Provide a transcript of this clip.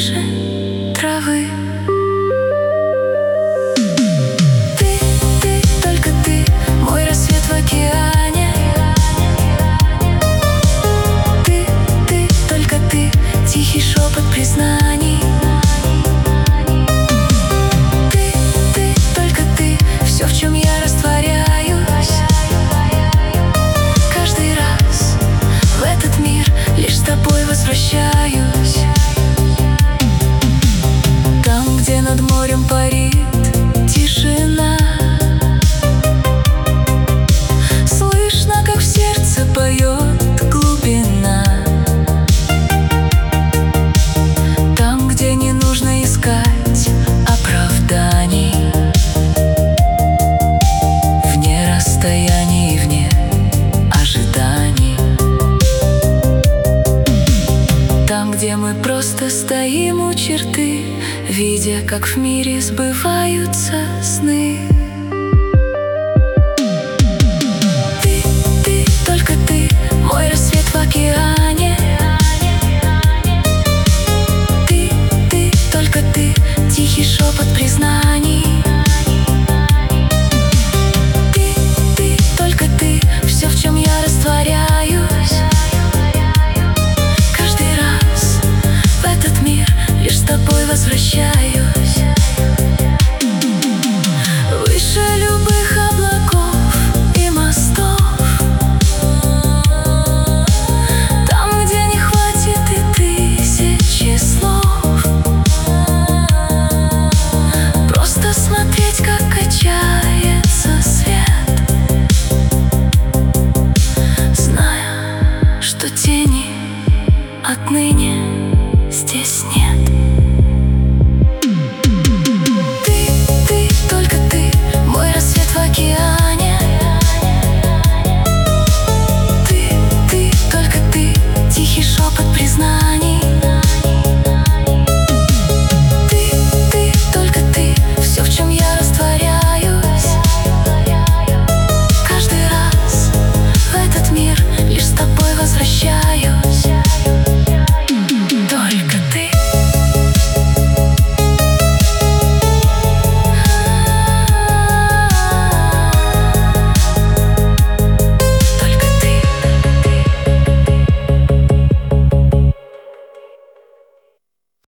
ниже травы. Ты, только ты, мой рассвет в океане. Ты, только ты, тихий шепот признаний. Ты, только ты, все, в чем я растворяюсь. Каждый раз в этот мир лишь с тобой возвращаюсь. Там, где над морем парит тишина, слышно, как в сердце поет глубина. Там, где не нужно искать оправданий, вне расстояний и вне ожиданий. Там, где мы просто стоим у черты, видя, как в мире сбываются сны. Ты, только ты, мой рассвет в океане. Ты, только ты, тихий шепот признаний. Ты, только ты, все, в чем я растворяюсь. Каждый раз в этот мир лишь с тобой возвращаюсь.